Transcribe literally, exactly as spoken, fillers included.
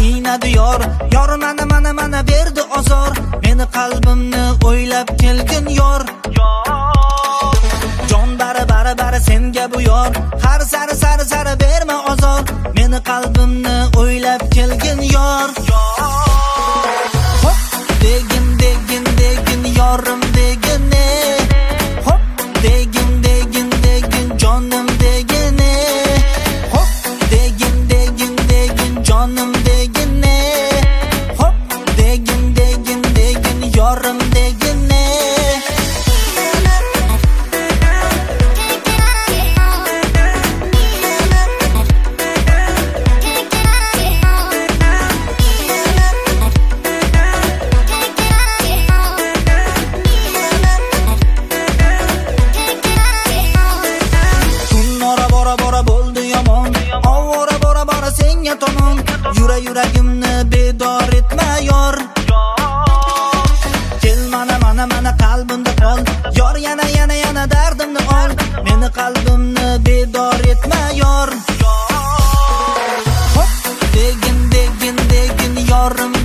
qiynadi yor. Yor mana mana mana berdi azor. Meni qalbimni o'ylab kelgin yor. Jon bari bari bari senga bu yor. Har sari sari sari berma azor. Meni qalbimni o'ylab kelgin yor. Hop degin degin degin yorim degine. Hop degin degin degin jonim degine. Hop degin degin degin jonim degine. Hop degin degin degin yorim degine. Yura yuragimni bedor etma yor. Kel mana mana mana qalbimda qol. Yor yana yana yana dardimni ol. Meni qalbimni bedor etma yor. Hop degin degin degin yorim